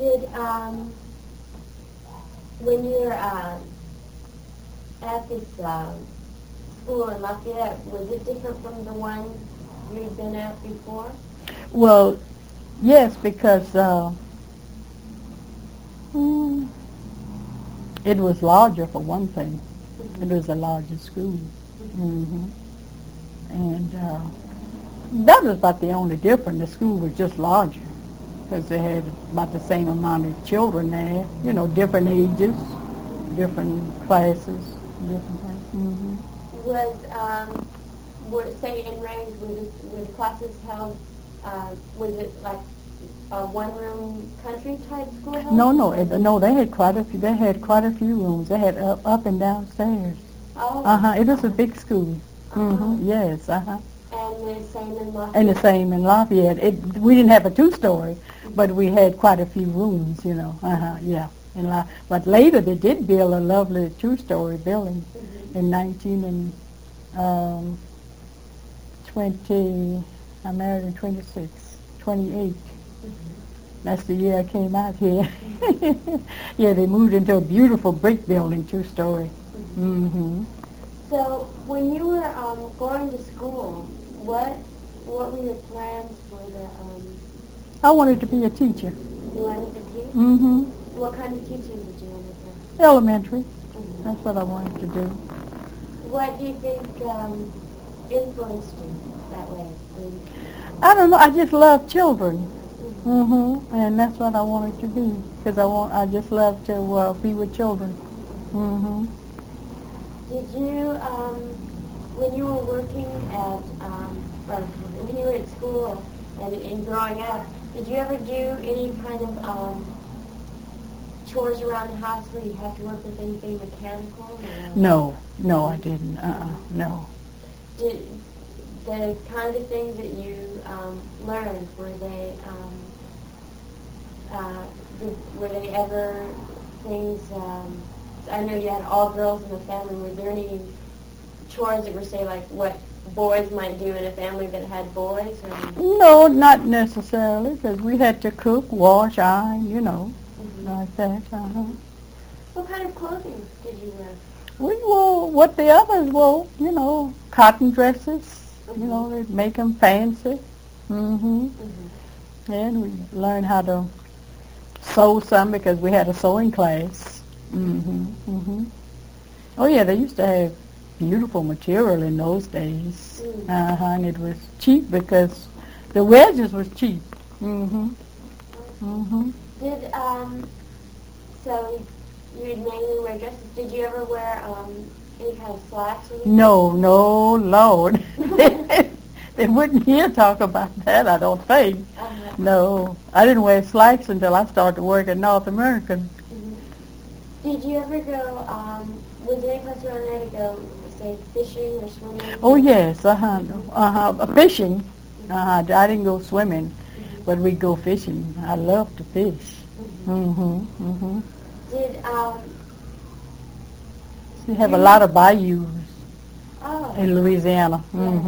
Did when you were at this school in Lafayette, was it different from the one you'd been at before? Well, yes, because it was larger for one thing. It was a larger school. hmm And that was about the only difference. The school was just larger because they had about the same amount of children there, different ages, different classes, different things. Were say in range, were the classes held? Was it like a one-room country type schoolhouse? No. They had quite a few. They had quite a few rooms. They had up and downstairs. Oh. It was a big school. Yes. And the same in Lafayette. And the same in Lafayette. We didn't have a two-story, but we had quite a few rooms. Yeah. But later they did build a lovely two-story building in 1920. I married in 28. That's the year I came out here. Yeah, they moved into a beautiful brick building, two-story. So when you were going to school, what were your plans for the? I wanted to be a teacher. You wanted to teach? What kind of teaching did you want to do? Elementary. That's what I wanted to do. What do you think influenced you that way? I don't know. I just love children. And that's what I wanted to be because I just love to be with children. Did you, when you were working at, or when you were at school and growing up, did you ever do any kind of chores around the house where you had to work with anything mechanical? No, I didn't. No. Did the kind of things that you learned, were they ever things, I know you had all girls in the family, were there any chores that were, say, like what boys might do in a family that had boys? Or? No, not necessarily, because we had to cook, wash, iron, like that. What kind of clothing did you wear? We wore what the others wore, cotton dresses. They'd make them fancy. And we learned how to sew some because we had a sewing class. Oh yeah, they used to have beautiful material in those days. And it was cheap because the wedges was cheap. Did so you'd mainly wear dresses. Did you ever wear any kind of slacks? Or anything? No, Lord. They wouldn't hear talk about that, I don't think. No, I didn't wear slacks until I started to work at North American. Did you ever go, was there any place around there to go, say, fishing or swimming? Oh, yes, fishing. I didn't go swimming, but we'd go fishing. I love to fish. Did, we have a lot of bayous oh. in Louisiana.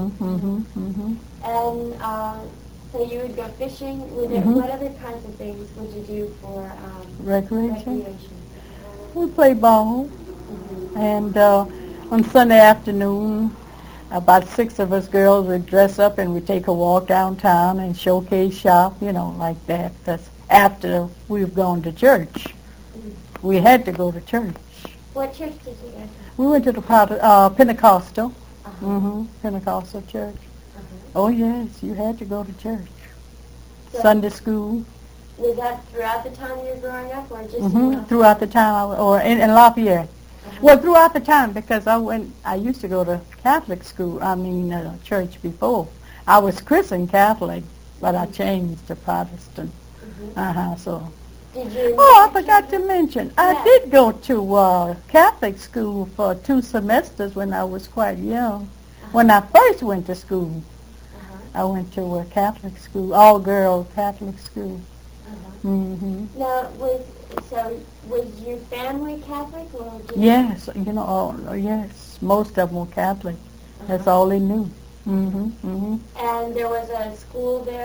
And so you would go fishing. What other kinds of things would you do for recreation? We play ball. And on Sunday afternoon, about 6 of us girls would dress up and we'd take a walk downtown and showcase shop, like that. That's after we've gone to church. We had to go to church. What church did you go to? We went to the Pentecostal. Pentecostal church. Oh, yes, you had to go to church. So Sunday school. Was that throughout the time you were growing up, or just throughout the time, or in Lafayette? Well, throughout the time, because I used to go to Catholic school. Church before. I was christened Catholic, but I changed to Protestant. So. Did you? Oh, I forgot to mention. I did go to Catholic school for 2 semesters when I was quite young. When I first went to school, I went to a Catholic school, all-girl Catholic school. Now, was your family Catholic, or? Yes, yes, most of them were Catholic. That's all they knew. And there was a school there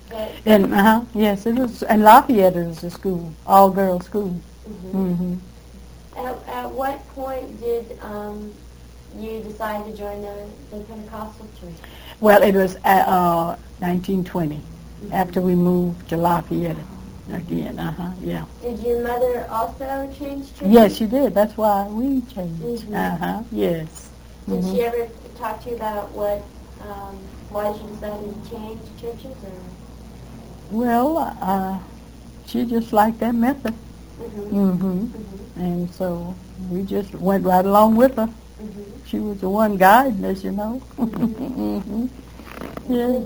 But, And yes, it was. And Lafayette is a school, all girls school. mhm. At what point did you decide to join the Pentecostal church? Well, it was 1920 after we moved to Lafayette again. Yeah. Did your mother also change churches? Yes, she did. That's why we changed. Mhm. Yes. Did Mhm. she ever talk to you about why she decided to change churches? Or? Well, she just liked that method. Mhm. Mhm. Mhm. And so we just went right along with her. Mhm. She was the one guiding us, you know. Mhm. Mhm. Yes.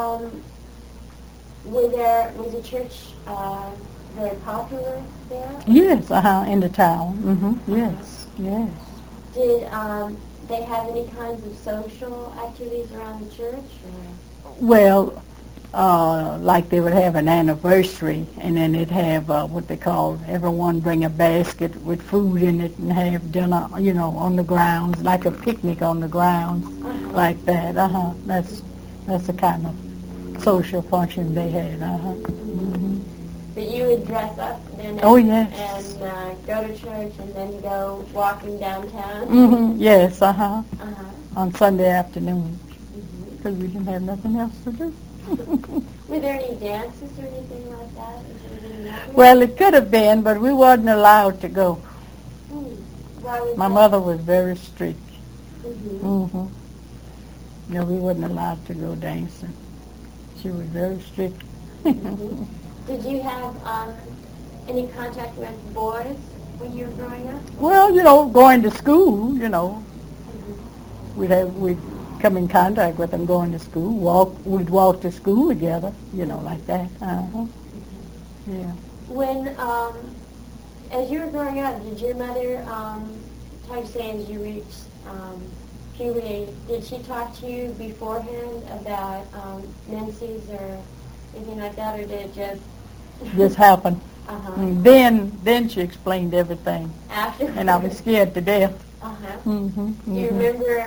Was the church very popular there? Yes, in the town. Yes, yes. Did they have any kinds of social activities around the church? Or? Well, like they would have an anniversary, and then they'd have what they call everyone bring a basket with food in it and have dinner, you know, on the grounds, like a picnic on the grounds, like that. That's the kind of social function they had. Mhm. But you would dress up then Oh, yes. and go to church and then go walking downtown? Yes, Uh-huh. on Sunday afternoon, Mhm. because we didn't have nothing else to do. Were there any dances or anything like that? As you were getting older? Well, it could have been, but we wasn't allowed to go. Why was My that? mother was very strict. Mhm. No, we wasn't allowed to go dancing. She was very strict. Mhm. Did you have any contact with boys when you were growing up? Well, you know, going to school, you know, Mhm. we'd come in contact with them going to school. We'd walk to school together, you know, like that. Yeah. When, as you were growing up, did your mother, how to say, as you reached puberty, did she talk to you beforehand about menses or anything like that, or did it just? Just happened. Uh-huh. And then she explained everything, After? and I was scared to death. Uh-huh. Mm-hmm. Do you remember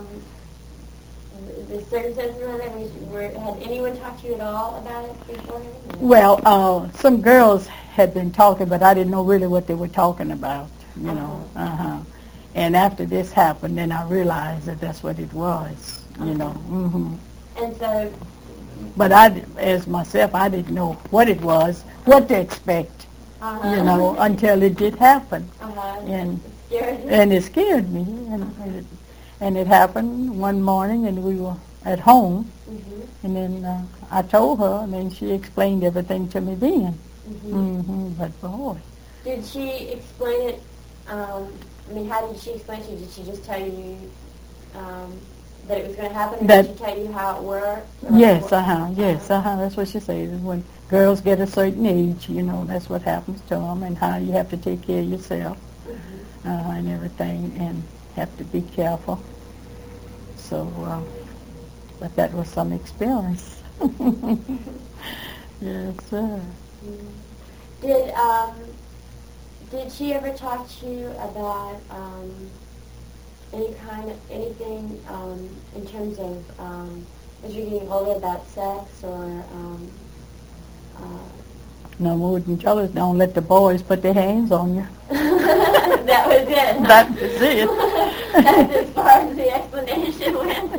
the circumstances around that? Had anyone talked to you at all about it beforehand? Well, some girls had been talking, but I didn't know really what they were talking about, you know. And after this happened, then I realized that that's what it was, you know. And so, But as myself, I didn't know what it was, what to expect, you know, until it did happen. And scared you? and it scared me. And it happened one morning, and we were at home, and then I told her, and then she explained everything to me then. But boy. Did she explain it, I mean, how did she explain it to you? Did she just tell you that it was going to happen, or did she tell you how it worked? Yes, that's what she said. When girls get a certain age, you know, that's what happens to them, and how you have to take care of yourself and everything, and have to be careful. So, but that was some experience. Yes, sir. Did she ever talk to you about anything in terms of as you're getting older about sex or No more than tell us, don't let the boys put their hands on you. That was it. That was it. That's as far as the explanation went.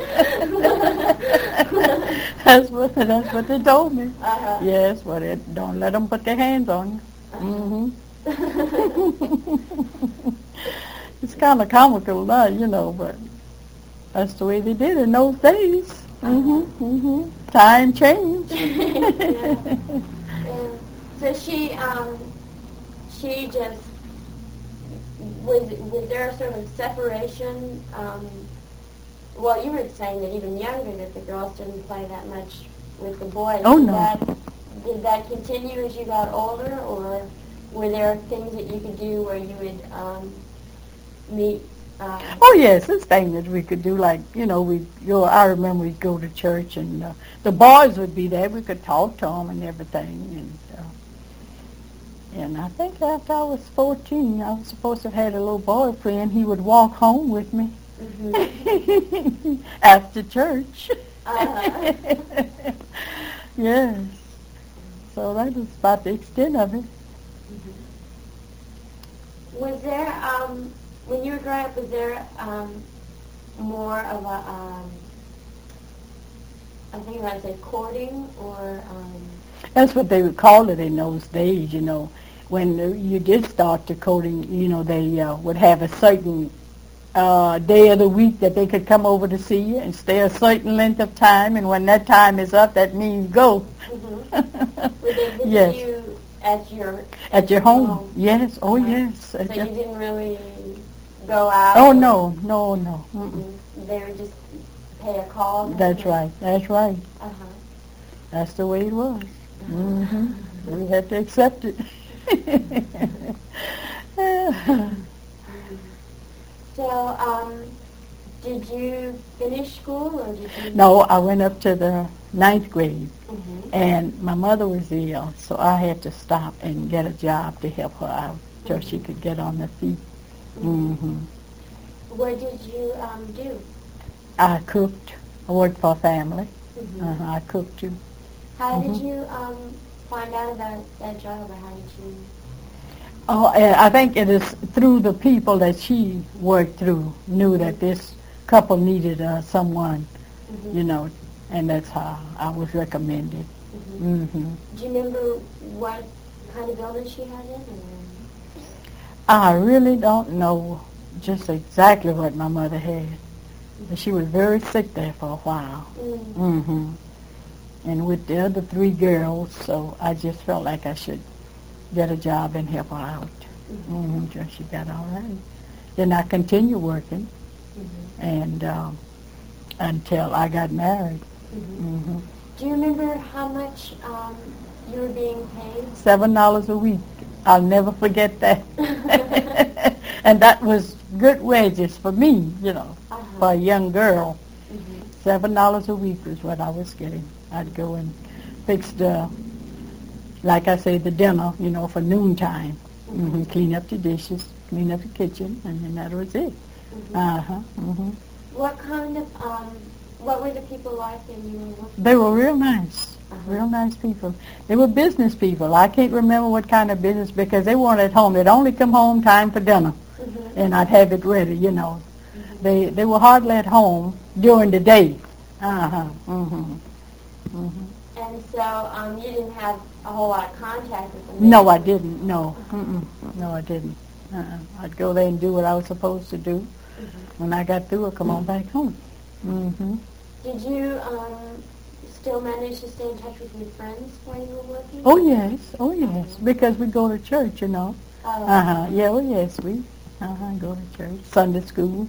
That's what they told me. Uh-huh. Yes, don't let them put their hands on you. It's kind of comical now, you know, but that's the way they did in those days. Time changed. So she just was there a sort of separation? Well, you were saying that even younger that the girls didn't play that much with the boys. Oh, no. Did that continue as you got older, or were there things that you could do where you would meet? Oh yes, there's things that we could do. Like I remember we'd go to church, and the boys would be there. We could talk to them and everything. And I think after I was 14, I was supposed to have had a little boyfriend. He would walk home with me after church. Yes. So that was about the extent of it. Was there, when you were growing up, was there more of a, I think I would say courting or... That's what they would call it in those days, you know. When you did start the courting, you know, they would have a certain day of the week that they could come over to see you and stay a certain length of time, and when that time is up, that means go. Would they visit Yes. you at your home? Yes. Oh, yes. So you didn't really go out? Oh, no. They would just pay a call? That's right. Uh-huh. That's the way it was. We had to accept it. So, did you finish school or did you... No, I went up to the 9th grade, Mm-hmm. and my mother was ill, so I had to stop and get a job to help her out till she could get on her feet. What did you do? I cooked. I worked for a family. Mm-hmm. I cooked too. How did you find out about that job, or how did you... Oh, I think it is through the people that she worked through, knew that this couple needed someone, you know, and that's how I was recommended. Do you remember what kind of building she had in? I really don't know just exactly what my mother had. But she was very sick there for a while. And with the other 3 girls, so I just felt like I should get a job and help her out. Till she got all right. Then I continued working, and until I got married. Do you remember how much you were being paid? $7 a week. I'll never forget that. And that was good wages for me, you know, for a young girl. $7 a week was what I was getting. I'd go and fix the, like I say, the dinner, you know, for noontime. Clean up the dishes, clean up the kitchen, and then that was it. What kind of, what were the people like when you were working? They were real nice, real nice people. They were business people. I can't remember what kind of business because they weren't at home. They'd only come home time for dinner, and I'd have it ready, you know. They were hardly at home during the day. And so you didn't have a whole lot of contact with them? No, I didn't. No. No, I didn't. I'd go there and do what I was supposed to do. When I got through, I'd come on back home. Did you still manage to stay in touch with your friends while you were working? Oh, yes. Because we go to church, you know. Yeah, oh, yes, we go to church. Sunday school.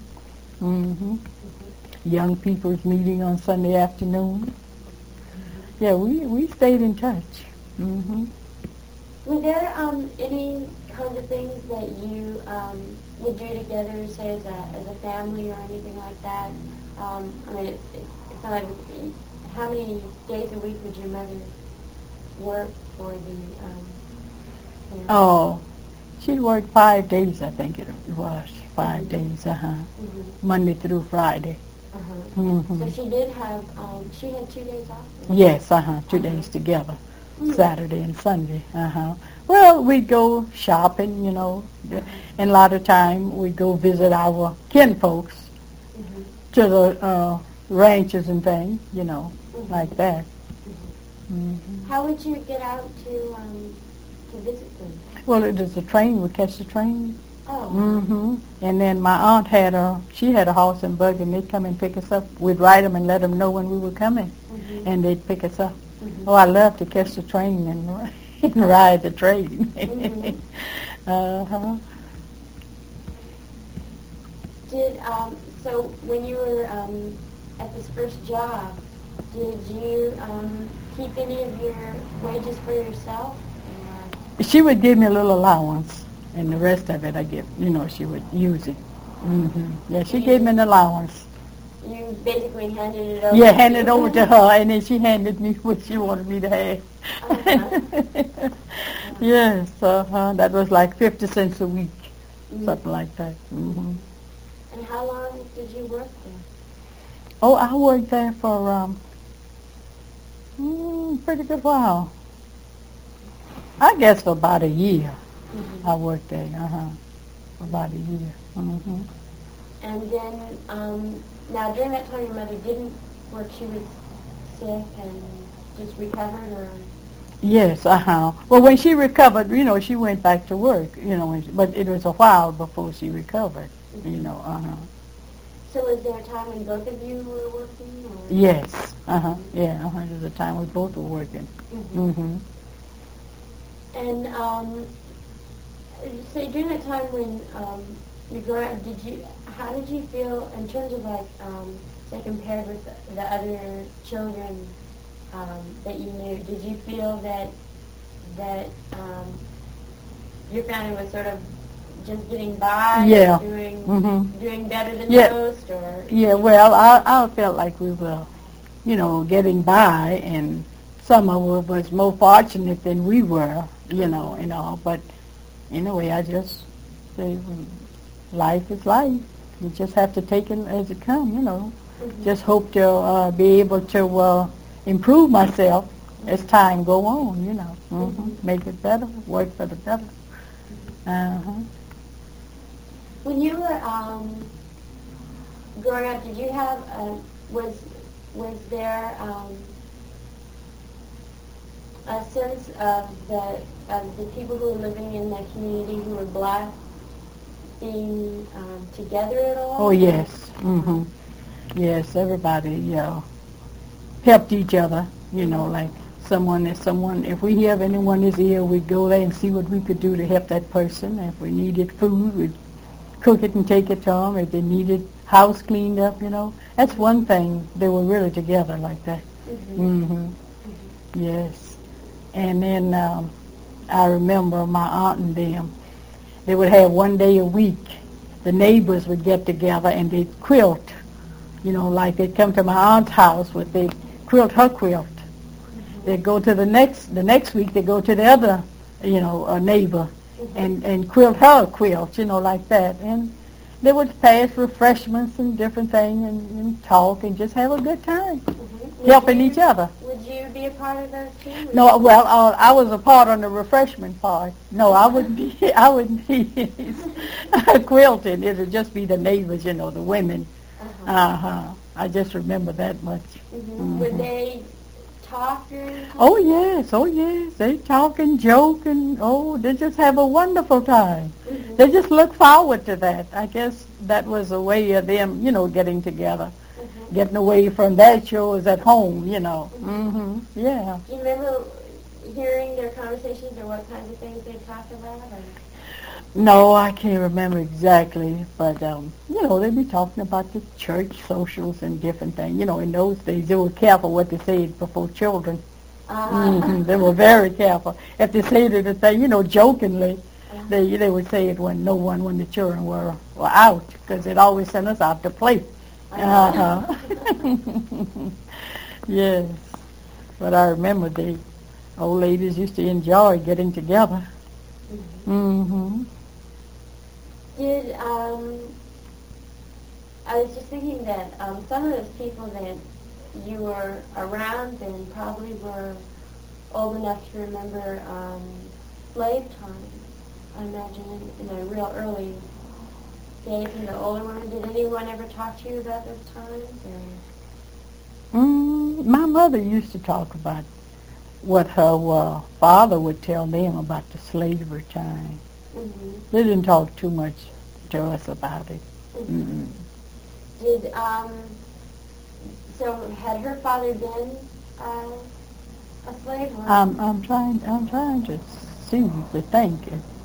Young people's meeting on Sunday afternoon. Yeah, we stayed in touch. Were there any kind of things that you would do together, say as a family or anything like that? I mean, it's not like, how many days a week would your mother work for the? Oh, she worked 5 days, I think it was 5 days. Monday through Friday. So she did have, she had 2 days off? Yes, 2 days together, Saturday and Sunday. Well, we'd go shopping, you know, and a lot of time we'd go visit our kinfolks to the ranches and things, you know, like that. How would you get out to visit them? Well, it was a train. We'd catch the train. Oh. And then my aunt had a horse and buggy, and they'd come and pick us up. We'd ride them and let them know when we were coming, and they'd pick us up. Oh, I love to catch the train and ride the train. Did so when you were at this first job, did you keep any of your wages for yourself? She would give me a little allowance, and the rest of it I give, you know, she would use it. Yeah, she gave me an allowance. You basically handed it over? Yeah, handed it over to her, and then she handed me what she wanted me to have. Yes, that was like 50 cents a week, something like that. And how long did you work there? Oh, I worked there for pretty good while. I guess for about a year. Mm-hmm. I worked there, for about a year. Mm-hmm. And then, now during that time your mother didn't work, she was sick and just recovered, or? Yes, Well, when she recovered, she went back to work, but it was a while before she recovered, Mm-hmm. So was there a time when both of you were working? Or? Yes, yeah, there was a time we both were working. Mm-hmm. Mm-hmm. And say during that time when you grew up, how did you feel in terms of like, say compared with the other children that you knew? Did you feel that your family was sort of just getting by, Yeah. doing better than Yeah. most, or? Yeah, well, I felt like we were, getting by, and some of us was more fortunate than we were, and all. But anyway, I just say life is life. You just have to take it as it comes, Mm-hmm. Just hope to be able to improve myself as time go on, Make it better, work for the better. Uh-huh. When you were growing up, did you have was there a sense of the people who were living in that community who were black being together at all? Oh yes, yes. Everybody helped each other. Like someone. If we have anyone is ill, we'd go there and see what we could do to help that person. If we needed food, we'd cook it and take it to them. If they needed house cleaned up, that's one thing. They were really together like that. Mm-hmm. Yes. And then I remember my aunt and them. They would have one day a week. The neighbors would get together and they'd quilt. Like they'd come to my aunt's house with they quilt her quilt. They'd go to the next week. They'd go to the other, neighbor, and quilt her quilt, like that. And they would pass refreshments and different things and talk and just have a good time, helping each other. Would you be a part of those too? No, well, I was a part on the refreshment part. No, I wouldn't be. I wouldn't be quilting. It would just be the neighbors, the women. I just remember that much. Would they talk during? Oh yes. They talk and joke and they just have a wonderful time. They just look forward to that. I guess that was a way of them, getting together. Getting away from that chores at home, Yeah. Do you remember hearing their conversations or what kinds of things they talked about? Or? No, I can't remember exactly, but they'd be talking about the church socials and different things. In those days, they were careful what they said before children. They were very careful. If they said it, jokingly, they would say it when the children were out, because they'd always send us out to play. Yes, but I remember the old ladies used to enjoy getting together. Did I was just thinking that some of those people that you were around then probably were old enough to remember slave times. I imagine in a real early days, and the older women. Did anyone ever talk to you about those times? Or? My mother used to talk about what her father would tell them about the slavery time. They didn't talk too much to us about it. Did so? Had her father been a slave? Or? I'm trying to think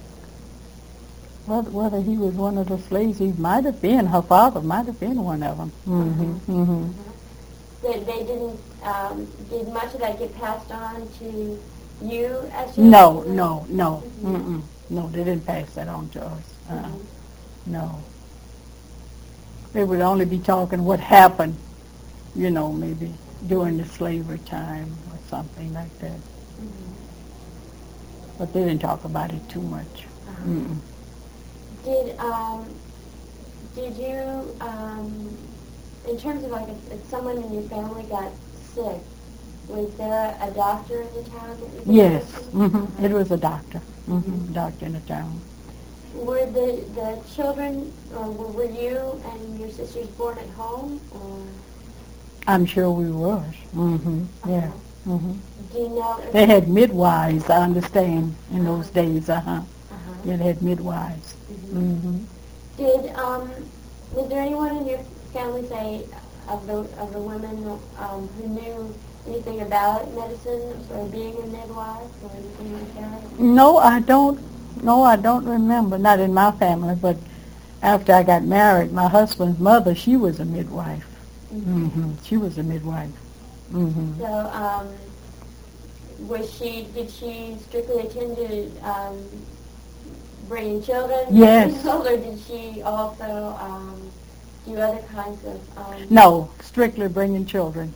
whether he was one of the slaves. He might have been. Her father might have been one of them. They didn't. Did much of that get passed on to you as you? No. No, they didn't pass that on to us. No. They would only be talking what happened, maybe during the slavery time or something like that. But they didn't talk about it too much. Did you, in terms of like if someone in your family got sick, Was there a doctor in the town that was Yes, interested? it was a doctor, doctor in the town. Were the children, or were you and your sisters born at home, or? I'm sure we was. Yeah. Do you know? They had midwives, I understand, in those days. Yeah, they had midwives. Did was there anyone in your family, say, of the women who knew anything about medicine or being a midwife or anything like that? No, I don't. No, I don't remember. Not in my family, but after I got married, my husband's mother, she was a midwife. She was a midwife. So, did she strictly attend to bringing children? Yes. Or did she also do other kinds of? No, strictly bringing children.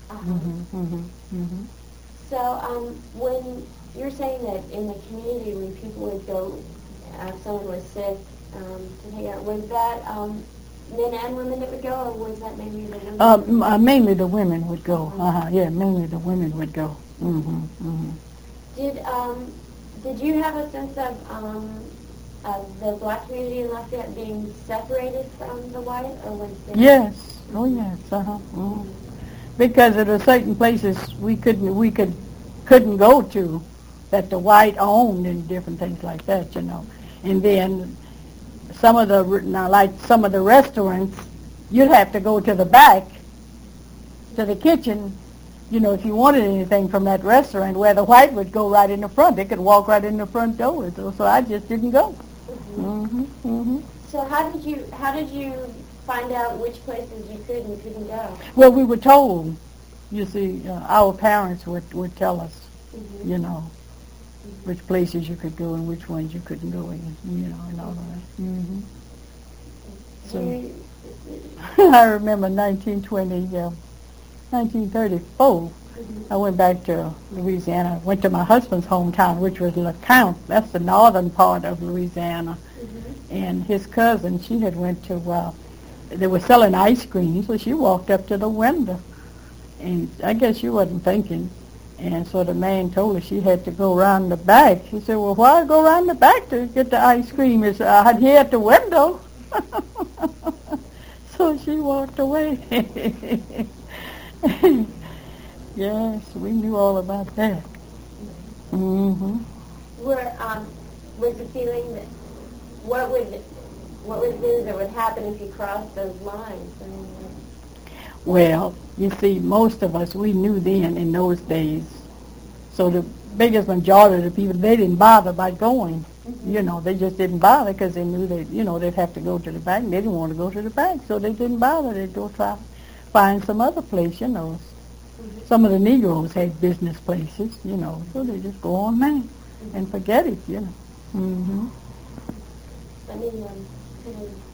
So, when you're saying that in the community, when people would go, if someone was sick, to take out, was that men and women that would go, or was that mainly the women? Mainly the women would go. Yeah, mainly the women would go. Did you have a sense of the black community in Lafayette being separated from the white, or was there? Yes. Oh yes. Because there are certain places we couldn't go to that the white owned and different things like that, And then some of the restaurants, you'd have to go to the back, to the kitchen, if you wanted anything from that restaurant, where the white would go right in the front. They could walk right in the front door. So I just didn't go. So how did you find out which places you could and couldn't go? Well, we were told. You see, our parents would tell us, which places you could go and which ones you couldn't go in, and all of that. So I remember 1934. I went back to Louisiana. Went to my husband's hometown, which was LeCounte. That's the northern part of Louisiana. And his cousin, she had went to. They were selling ice cream, so she walked up to the window. And I guess she wasn't thinking. And so the man told her she had to go around the back. She said, well, why go around the back to get the ice cream? It's here at the window. So she walked away. Yes, we knew all about that. Was the feeling that what would things that would happen if you crossed those lines? Well, you see, most of us, we knew then in those days. So the biggest majority of the people, they didn't bother about going. They just didn't bother because they knew they'd have to go to the bank. They didn't want to go to the bank, so they didn't bother. They'd go try find some other place, Some of the Negroes had business places, so they just go on there and forget it, I mean,